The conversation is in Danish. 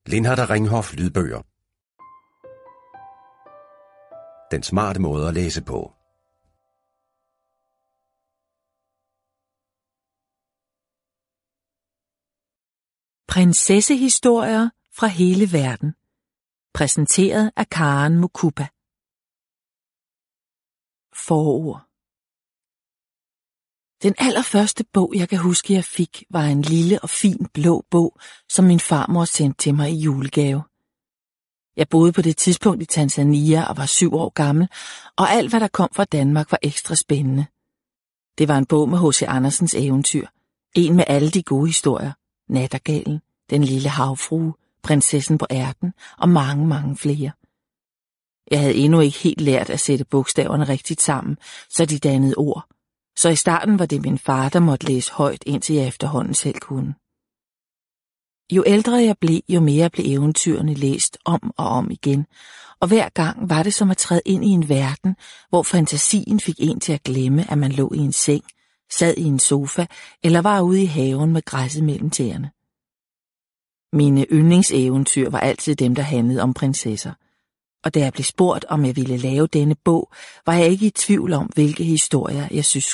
Lindhardt Ringhof lydbøger. Den smarte måde at læse på. Prinsessehistorier fra hele verden. Præsenteret af Karen Mukupa. Forord. Den allerførste bog, jeg kan huske, jeg fik, var en lille og fin blå bog, som min farmor sendte til mig i julegave. Jeg boede på det tidspunkt i Tanzania og var 7 år gammel, og alt, hvad der kom fra Danmark, var ekstra spændende. Det var en bog med H.C. Andersens eventyr. En med alle de gode historier. Nattergalen, Den lille havfrue, Prinsessen på ærten og mange, mange flere. Jeg havde endnu ikke helt lært at sætte bogstaverne rigtigt sammen, så de dannede ord. Så i starten var det min far, der måtte læse højt, indtil jeg efterhånden selv kunne. Jo ældre jeg blev, jo mere blev eventyrene læst om og om igen, og hver gang var det som at træde ind i en verden, hvor fantasien fik en til at glemme, at man lå i en seng, sad i en sofa eller var ude i haven med græsset mellem tæerne. Mine yndlingseventyr var altid dem, der handlede om prinsesser. Og da jeg blev spurgt, om jeg ville lave denne bog, var jeg ikke i tvivl om, hvilke historier jeg synes